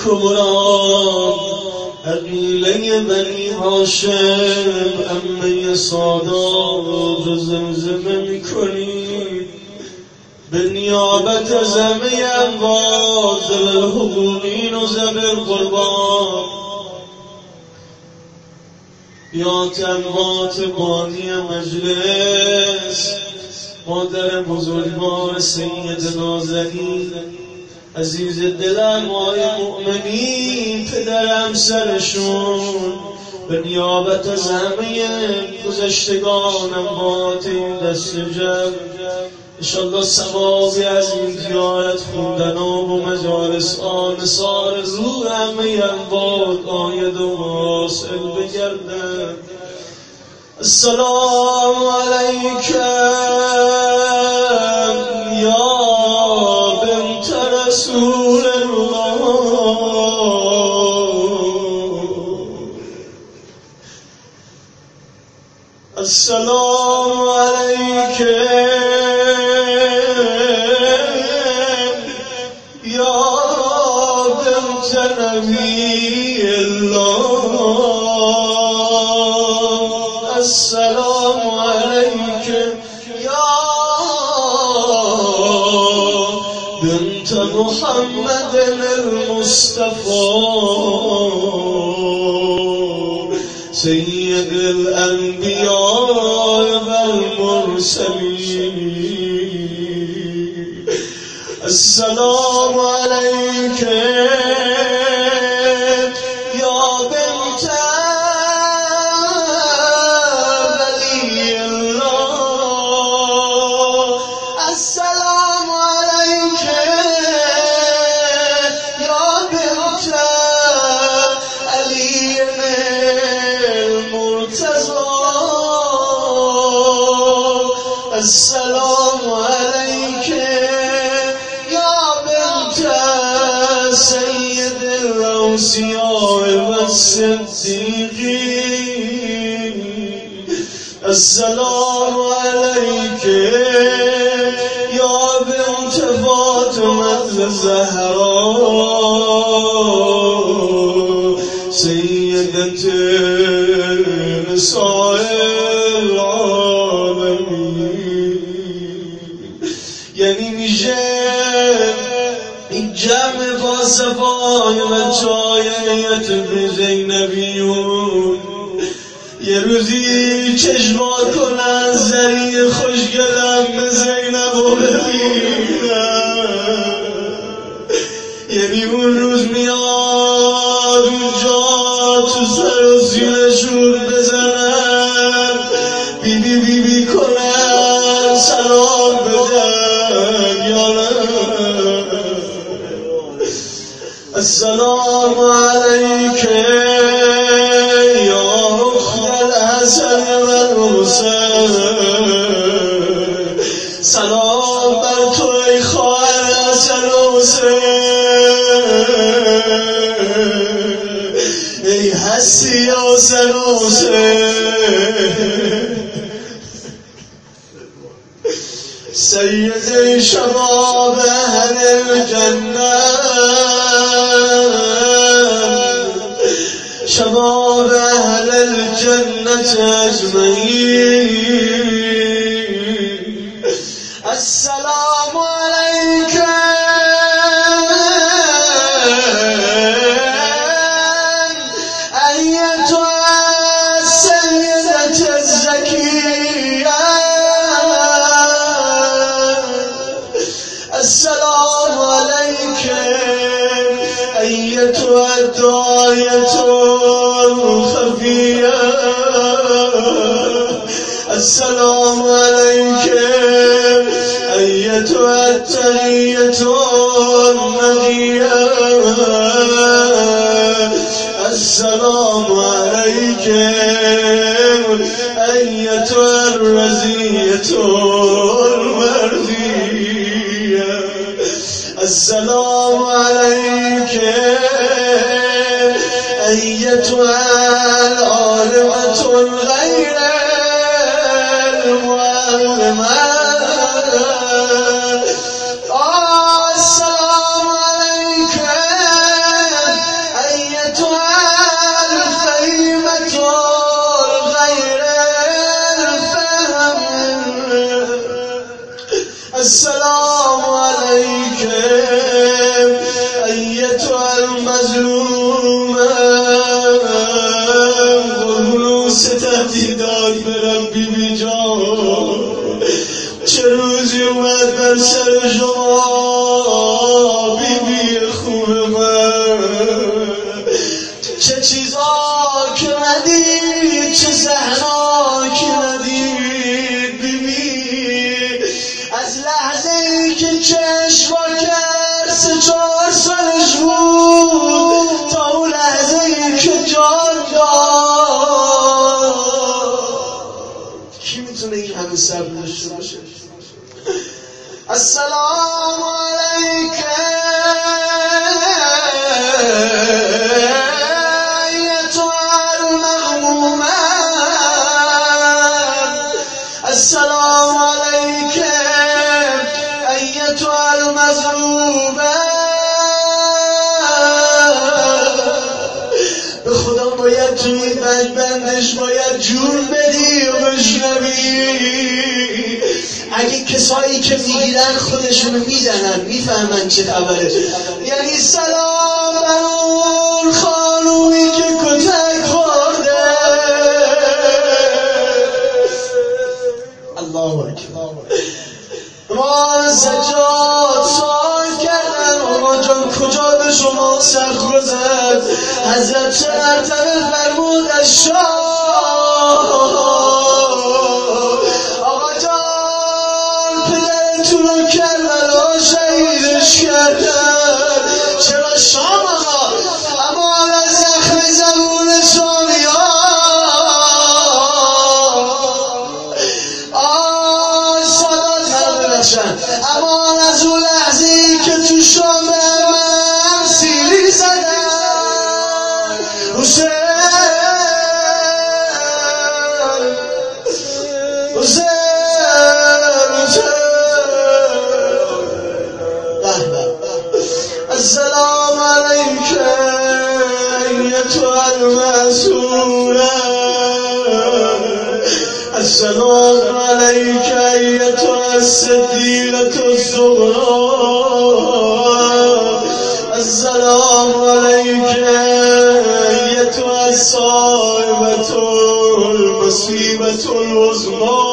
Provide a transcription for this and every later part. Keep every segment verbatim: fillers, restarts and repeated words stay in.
کمران عقیله بنی هاشم عمه سادات رو زمزمه میکنید به نیابت از همه اموات ذوی الحقوقین و ذوی القربان یا اموات بانی مجلس مادر بزرگوار سید نازنین عزیز دلم مای مؤمنین پدر همسرشون به نیابت از همه گذشتگان اموات این دست جمع انشالله ثوابی از این زیارت خوندن و مجالس آنصار روح همه اموات آید و واصل بگردن. السلام علیکم یا بنت رسول الله السلام علیکم یا بنت نبی الله السلام علیکم یا بنت محمد المصطفى سید الانبیاء والمرسلین السلام علیکم یا بنت ولی الله السلام علیکم یا بنت علی المرتضی السلام علیکم یا بنت سید الاوصیاء والصدیقین السلام علیکم یا بنت فاطمه الزهراء سیدة نساء العالمین. یعنی میشه این جمع با صفای بچه های نیت به زینبیون یه روزی چشما کنن زری خوشگلم به زینب و ببینن. یعنی اون روز میاد اونجا تو سر و سینشون بزنن بی بی بی بی کنن سلام بدن یا نه. السلام علیکم یا اخت الحسن و الحسین سلام بر تو ای خواهر حسن و حسین ای هستی حسن و حسین سید شباب اهل الجنه شباب اهل الجنة اجمعین السلام علیکم ایتها السیدة الزکیة السلام علیکم ایتها الداعیة الخفیة السلام علیکم ایتها التقیة النقیة السلام علیکم ایتها الرضیة المرضیة السلام علیکم ایتها العالمة الغیر المعلمة السلام علیکم ستتی داد برم بی بی جان چه روزی اومد بر سر شما بی بی خوب من چه چیزا که ندید چه صحنا که ندید بی بی از لحظه ای که چشم کرد سه چهار سالش بود تا اون لحظه ای که جان داد کی میتونه این همه صبر داشته باشه؟ السلام علیکم السلام علیکم ایتها المظلومه به خدا باید توی بندش باید جون بدی و بشنوی اگه کسایی که میگیرن خودشونو میزنن میفهمن چه خبره یعنی سلام بر اون خانومی که کتک خورده الله اکبر ما سجاد سوال کردن آقا جان کجا به شما سر گذر حضرت چه مرتبه فرمود از شاه آقا جان پدرتون رو کربلا شهیدش کردن چرا شام آقا اما از زخم زبون شامی امان از اون لحظه‌ای که تو شام من سیلی زدن حسین حسین حسین السلام علیکم ایتها المسئوله السلام علیک ایتها الصدیقة الصغرا السلام علیک ایتها الصائبة المصیبة العظمی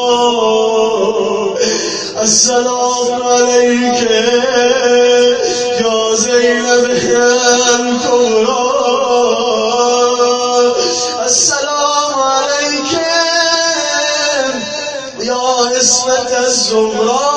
السلام علیک یا زینب الکبری السلام علیک یا عصمت الزهرا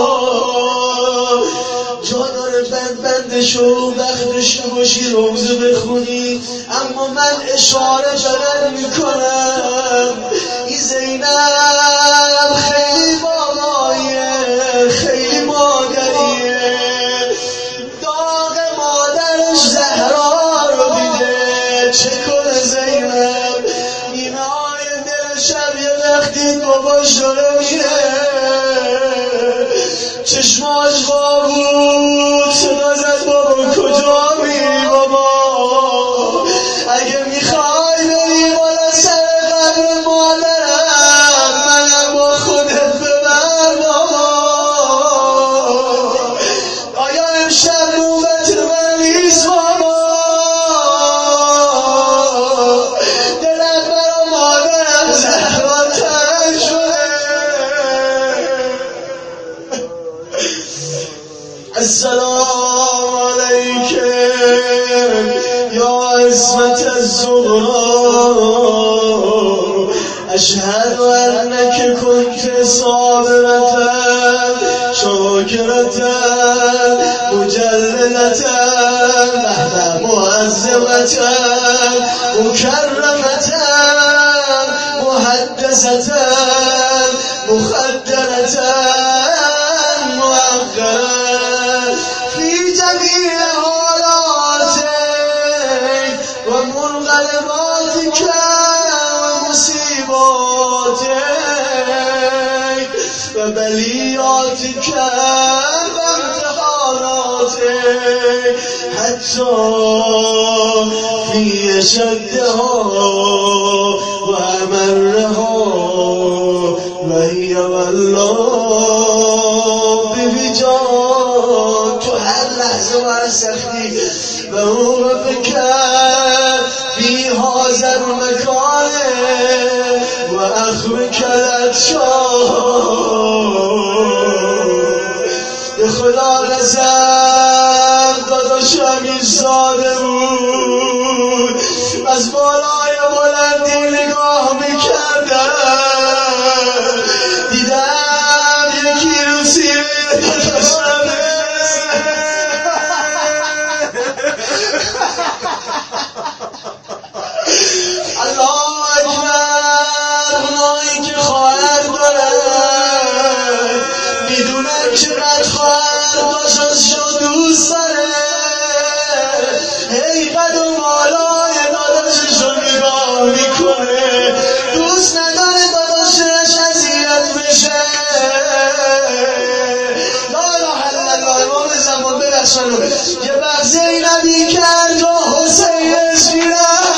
جا داره بند بندشو وقتش باشی روزه بخونی اما من اشاره دارم میکنم این زینب خیلی باباییه خیلی مادریه داغ مادرش زهرا رو دیده چه کنه زینب نیمه های دل شب یه وقتی باباش داره میره چشماش با بود صدا زد بابا کجا میری بابا اگه میخوای بری بالا سر قبر مادرم منم با خودت ببر بابا آیا امشب نوبت من نیست بابا دلم برا مادرم زهرا تنگ شده السلام علیکم یا عصمت الزهرا اشهد انک کنت صابرة شاکرة مجللة معظمة مکرمة محدثة مخدرة مؤخرة في جميع حالاتك ومنقلباتك ومصيباتك وبلياتك وامتحاناتك حتى في أشدها وأمرها وهي والله بجان تو هر لحظه و هر سختی و اون بکر فیها هذا المكان وأخبك الأتشار خدا نزد داداشم ایستاده بود از بالای بلندی نگاه میکردم دیدم یکی رو سینه داداشمه الله اکبر اونایی که خواهر دارن میدونن چقدر خواهر داشتشو دوست داره هی قد و بالای داداششو نگاه میکنه دوست نداره داداشش اذیت بشه لا اله الا الله امام زمان برسانو یه وقت زینبی کرد و حسینش میرم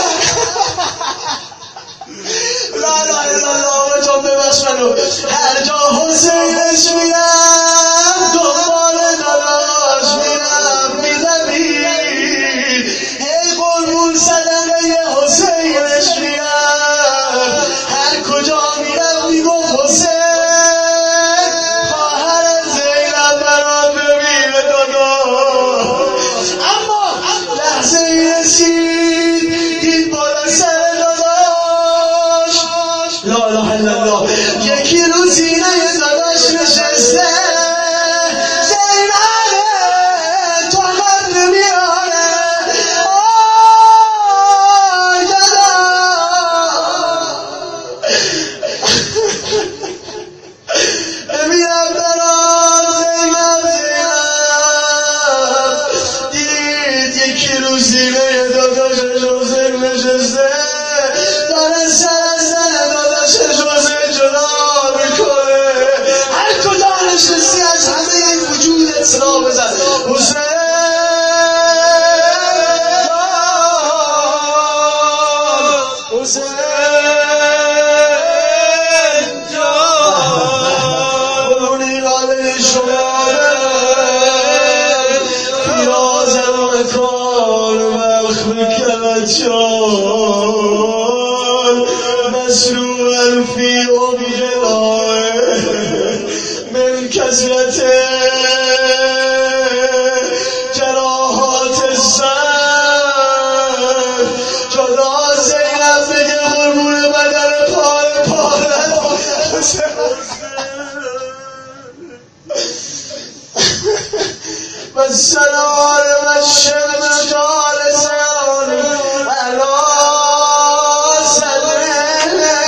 لا اله الا الله جان ببخش منو هر جا حسینش میرم دنبال داداش میرم میدمید هی قربون صدقه حسینش میرم هر کجا میرم میگفت حسین خواهر زینب برام ببینه داداش اما لحظه ای رسید دید بالا سر لا اله الا الله یکی رو سینه داداش نشسته زینبه تو من نمیاره آی دادا ببینم برام زینب زینب دید یکی رو سینه داداش نشسته داره سر نشستی از همه وجود اصلاح بزن حسین حسین جان قربونی قاله شما پیازم مکان وقت بکلت جان مسلوبا فی عمقناه من کثرت جراحات سر جدا زینب بگه قربون بدن پاره پاره و سنار و شم جالسان علا صدره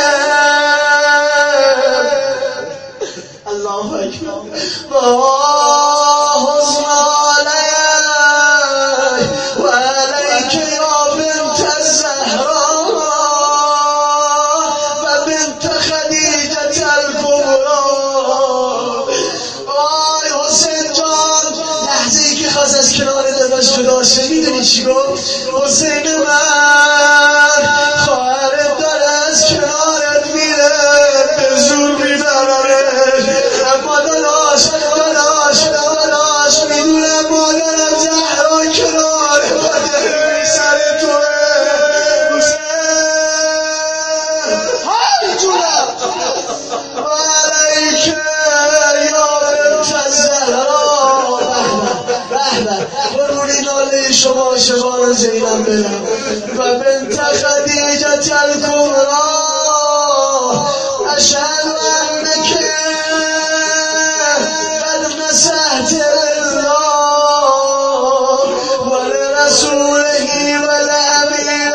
الله اکبر با حسن علیه و علیک یا بنت الزهرا و بنت خدیجه الکبرا آی حسین جان لحظه ای که خواست از کنار داداش جدا شه میدونی چی گفت حسین من خواهرت داره از کنارت میره به زور میبرنش اما داداش داداش داداش میدونم مادرم زهرا کنار بادر سر توه حسین های جونم و علیکه یا بنت الزهرا قربونی ناله شما شبان زینب برم و بنت خدیجه الکبرا اشهد انک قد نصحت لله ولرسوله ولامیر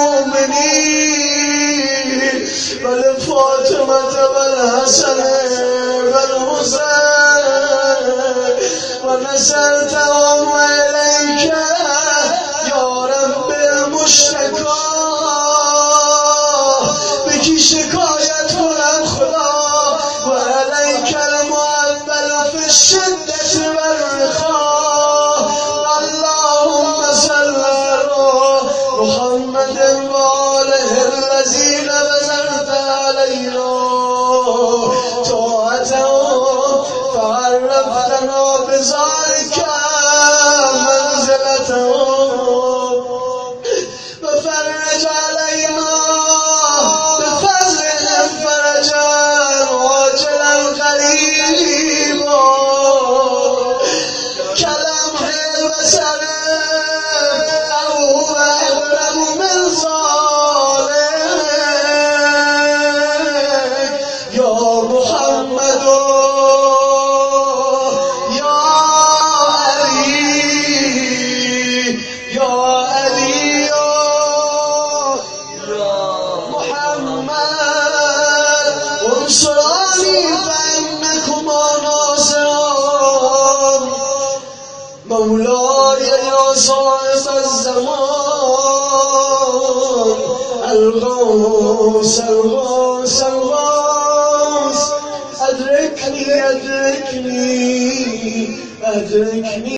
المؤمنین ولفاطمه والحسن والحسین ونصرتهم الیک یا رب المشتکا بکی شکایت کنم خدا و علیک المعول فی الشدة والرخاء اللهم صل علی محمد و آله الذین بذلت علینا طاعتهم فعرفتنا بذلك منزلتهم وفرج على مولاي يا صاحب الزمان الغوث الغوث الغوث أدركني أدركني أدركني